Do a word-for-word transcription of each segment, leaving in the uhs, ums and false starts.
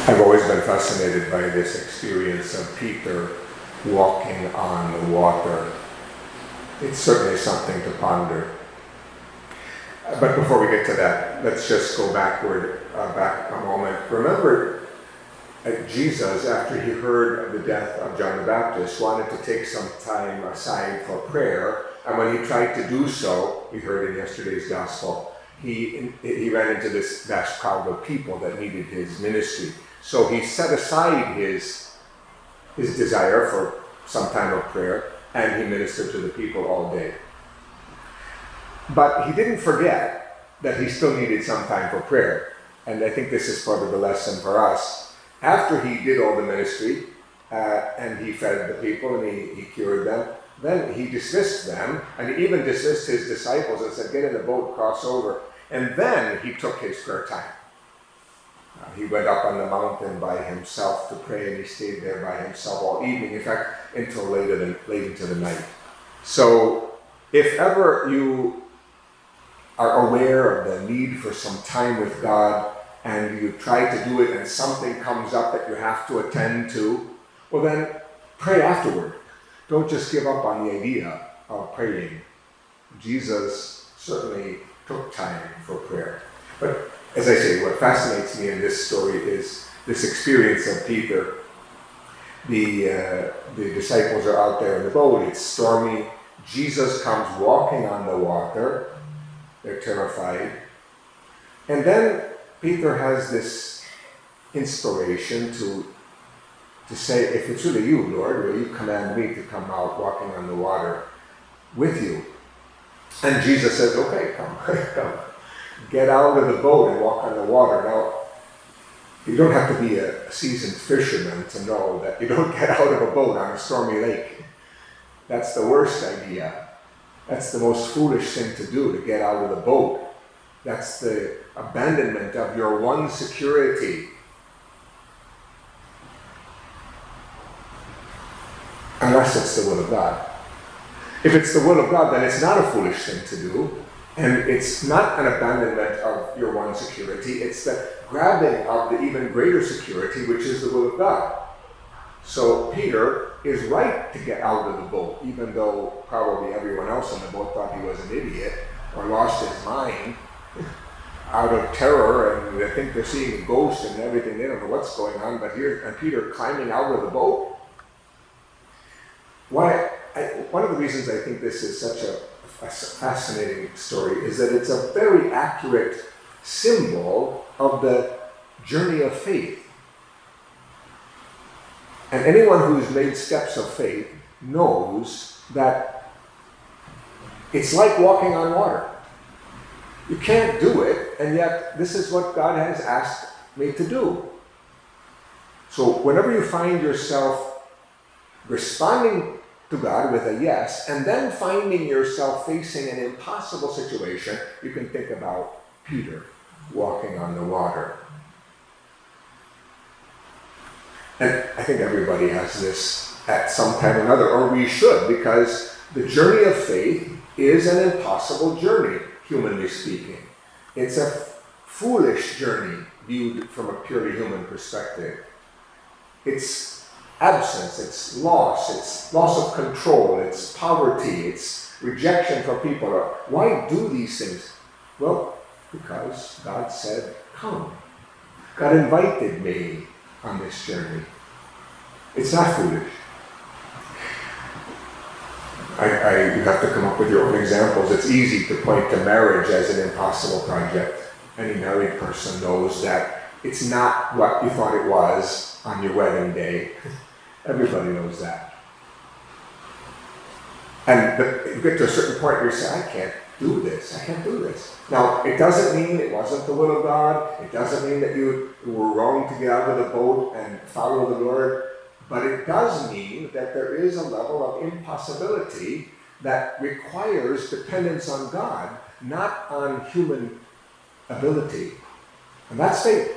I've always been fascinated by this experience of Peter walking on the water. It's certainly something to ponder. But before we get to that, let's just go backward, uh, back a moment. Remember, uh, Jesus, after he heard of the death of John the Baptist, wanted to take some time aside for prayer. And when he tried to do so, we heard in yesterday's gospel, he, he ran into this vast crowd of people that needed his ministry. So he set aside his, his desire for some time of prayer, and he ministered to the people all day. But he didn't forget that he still needed some time for prayer. And I think this is part of the lesson for us. After he did all the ministry, uh, and he fed the people and he, he cured them, then he dismissed them, and he even dismissed his disciples and said, get in the boat, cross over. And then he took his prayer time. Uh, he went up on the mountain by himself to pray, and he stayed there by himself all evening, in fact, until later than, late into the night. So if ever you are aware of the need for some time with God, and you try to do it and something comes up that you have to attend to, well then pray afterward. Don't just give up on the idea of praying. Jesus certainly took time for prayer. But as I say, what fascinates me in this story is this experience of Peter. The, uh, the disciples are out there in the boat, it's stormy. Jesus comes walking on the water. They're terrified. And then Peter has this inspiration to, to say, if it's really you, Lord, will you command me to come out walking on the water with you? And Jesus says, okay, come, come. Get out of the boat and walk on the water. Now, you don't have to be a seasoned fisherman to know that you don't get out of a boat on a stormy lake. That's the worst idea. That's the most foolish thing to do, to get out of the boat. That's the abandonment of your one security. Unless it's the will of God. If it's the will of God, then it's not a foolish thing to do. And it's not an abandonment of your one security. It's the grabbing of the even greater security, which is the will of God. So Peter is right to get out of the boat, even though probably everyone else on the boat thought he was an idiot or lost his mind out of terror, and they think they're seeing a ghost and everything. They don't know what's going on, but here, and Peter climbing out of the boat. Why? I, one of the reasons I think this is such a, a fascinating story is that it's a very accurate symbol of the journey of faith. And anyone who's made steps of faith knows that it's like walking on water. You can't do it, and yet this is what God has asked me to do. So whenever you find yourself responding to God with a yes, and then finding yourself facing an impossible situation, you can think about Peter walking on the water. And I think everybody has this at some time or another, or we should, because the journey of faith is an impossible journey, humanly speaking. It's a foolish journey viewed from a purely human perspective. It's absence, it's loss, it's loss of control, it's poverty, it's rejection from people. Why do these things? Well, because God said, come. God invited me on this journey. It's not foolish. I, I, you have to come up with your own examples. It's easy to point to marriage as an impossible project. Any married person knows that it's not what you thought it was on your wedding day. Everybody knows that. And but you get to a certain point where you say, I can't do this. I can't do this. Now, it doesn't mean it wasn't the will of God. It doesn't mean that you were wrong to get out of the boat and follow the Lord. But it does mean that there is a level of impossibility that requires dependence on God, not on human ability. And that's faith.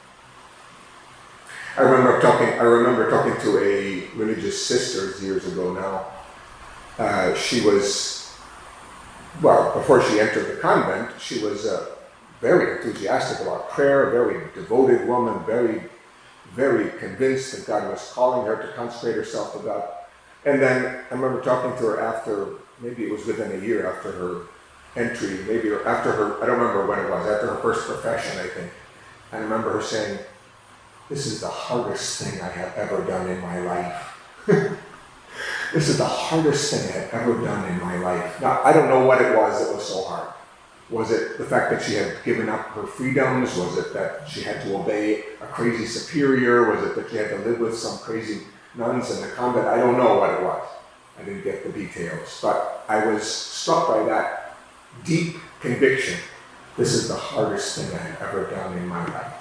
I remember talking. I remember talking to a religious sister years ago now. Uh, she was, well, before she entered the convent, she was uh, very enthusiastic about prayer, a very devoted woman, very very convinced that God was calling her to consecrate herself to God. And then I remember talking to her after, maybe it was within a year after her entry, maybe after her, I don't remember when it was, after her first profession, I think. And I remember her saying, "This is the hardest thing I have ever done in my life." This is the hardest thing I have ever done in my life. Now, I don't know what it was that was so hard. Was it the fact that she had given up her freedoms? Was it that she had to obey a crazy superior? Was it that she had to live with some crazy nuns in the convent? I don't know what it was. I didn't get the details. But I was struck by that deep conviction. This is the hardest thing I have ever done in my life.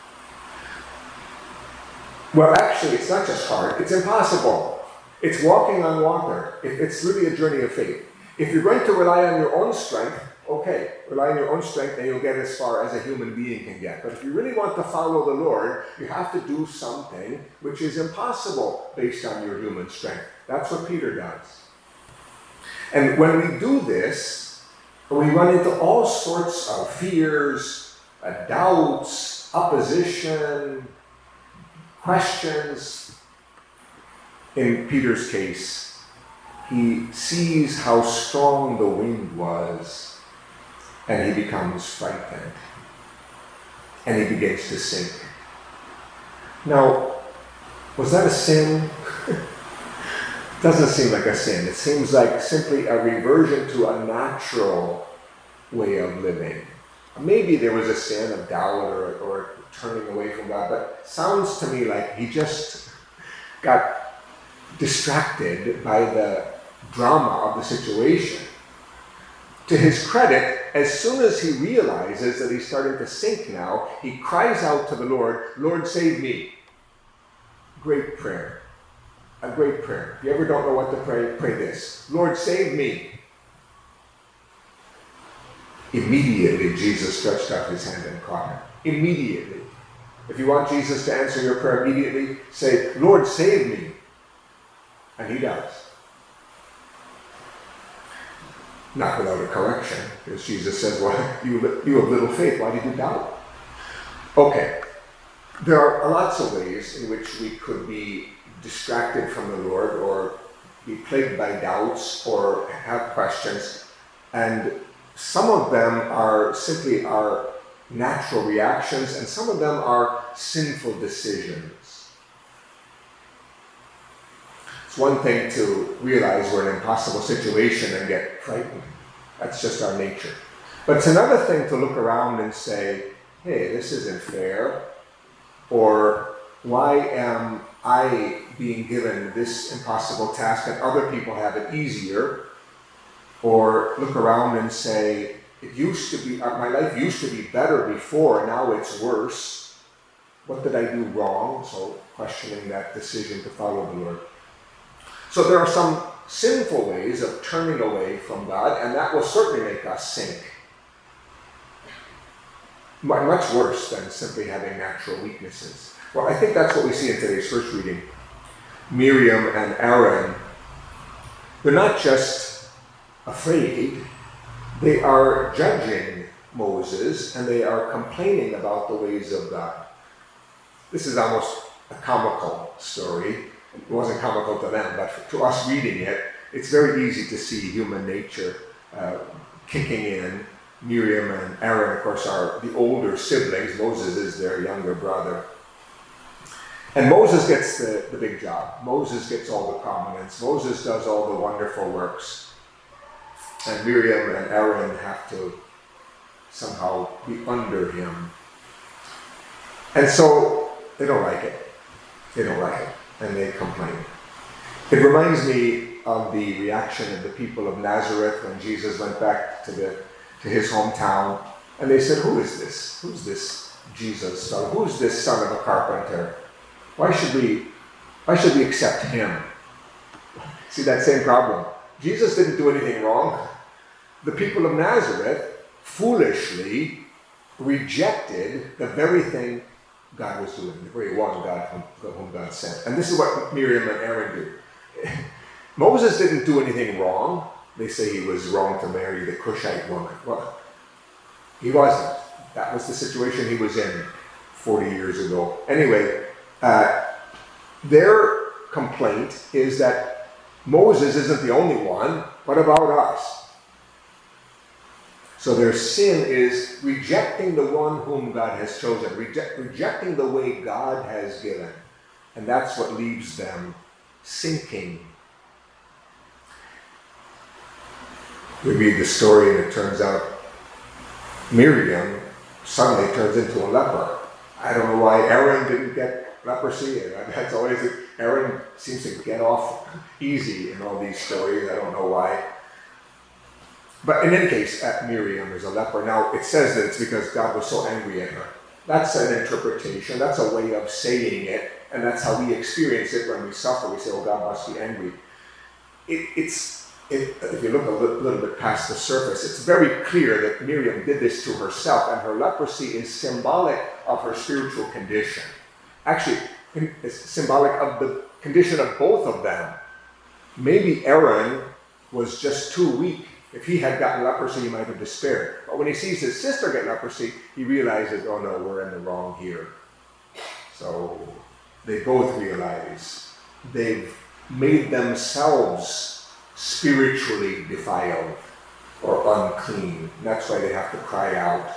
Well, actually, it's not just hard. It's impossible. It's walking on water. It's really a journey of faith. If you're going to rely on your own strength, okay, rely on your own strength and you'll get as far as a human being can get. But if you really want to follow the Lord, you have to do something which is impossible based on your human strength. That's what Peter does. And when we do this, we run into all sorts of fears, uh, doubts, opposition, questions. In Peter's case, he sees how strong the wind was, and he becomes frightened, and he begins to sink. Now, was that a sin? Doesn't seem like a sin. It seems like simply a reversion to a natural way of living. Maybe there was a sin of doubt or, or turning away from God, but it sounds to me like he just got distracted by the drama of the situation. To his credit, as soon as he realizes that he's starting to sink now, he cries out to the Lord, "Lord, save me." Great prayer. A great prayer. If you ever don't know what to pray, pray this. "Lord, save me." Immediately, Jesus stretched out his hand and caught him. Immediately. If you want Jesus to answer your prayer immediately, say, "Lord, save me." And he does. Not without a correction, because Jesus says, "Well, you, you have little faith, why did you doubt?" Okay, there are lots of ways in which we could be distracted from the Lord or be plagued by doubts or have questions, and some of them are simply our natural reactions, and some of them are sinful decisions. It's one thing to realize we're in an impossible situation and get frightened. That's just our nature. But it's another thing to look around and say, "Hey, this isn't fair," or "Why am I being given this impossible task and other people have it easier?" Or look around and say, "It used to be, uh, my life used to be better before, now it's worse. What did I do wrong?" So questioning that decision to follow the Lord. So there are some sinful ways of turning away from God, and that will certainly make us sink. Much worse than simply having natural weaknesses. Well, I think that's what we see in today's first reading. Miriam and Aaron, they're not just afraid, they are judging Moses, and they are complaining about the ways of God. This is almost a comical story. It wasn't comical to them, but to us reading it, it's very easy to see human nature uh, kicking in. Miriam and Aaron, of course, are the older siblings. Moses is their younger brother. And Moses gets the, the big job. Moses gets all the prominence. Moses does all the wonderful works. And Miriam and Aaron have to somehow be under him. And so they don't like it. They don't like it. And they complain. It reminds me of the reaction of the people of Nazareth when Jesus went back to the to his hometown, and they said, "Who is this? Who's this Jesus son? Who's this son of a carpenter? Why should we why should we accept him?" See that same problem. Jesus didn't do anything wrong. The people of Nazareth foolishly rejected the very thing God was doing, the very one God whom, whom God sent. And this is what Miriam and Aaron do. Moses didn't do anything wrong. They say he was wrong to marry the Cushite woman. Well, he wasn't. That was the situation he was in forty years ago. Anyway, Uh, their complaint is that Moses isn't the only one. What about us? So their sin is rejecting the one whom God has chosen, reject, rejecting the way God has given. And that's what leaves them sinking. We read the story and it turns out Miriam suddenly turns into a leper. I don't know why Aaron didn't get leprosy. That's always, Aaron seems to get off easy in all these stories. I don't know why. But in any case, Miriam is a leper. Now, it says that it's because God was so angry at her. That's an interpretation. That's a way of saying it. And that's how we experience it when we suffer. We say, oh, God must be angry. It, it's, it, if you look a little, little bit past the surface, it's very clear that Miriam did this to herself. And her leprosy is symbolic of her spiritual condition. Actually, it's symbolic of the condition of both of them. Maybe Aaron was just too weak. If he had gotten leprosy, he might have despaired. But when he sees his sister get leprosy, he realizes, oh no, we're in the wrong here. So they both realize they've made themselves spiritually defiled or unclean. That's why they have to cry out,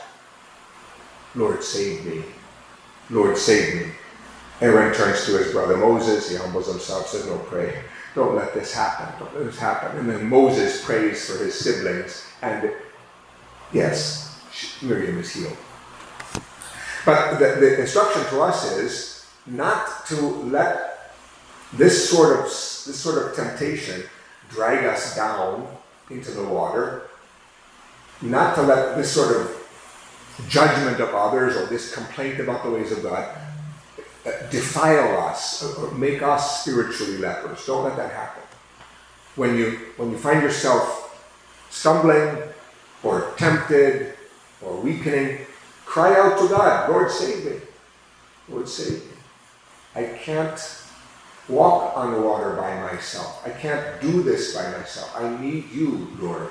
Lord, save me. Lord, save me. Aaron turns to his brother Moses. He humbles himself, says, no, pray. Don't let this happen. Don't let this happen. And then Moses prays for his siblings. And yes, Miriam is healed. But the, the instruction to us is not to let this sort of this sort of temptation drag us down into the water. Not to let this sort of judgment of others or this complaint about the ways of God defile us or make us spiritually lepers. Don't let that happen. When you when you find yourself stumbling or tempted or weakening, cry out to God, Lord, save me. Lord, save me. I can't walk on the water by myself. I can't do this by myself. I need you, Lord.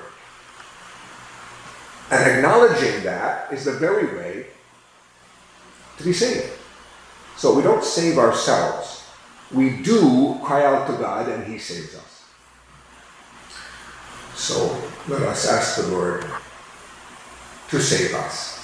And acknowledging that is the very way to be saved. So we don't save ourselves. We do cry out to God and He saves us. So let us ask the Lord to save us.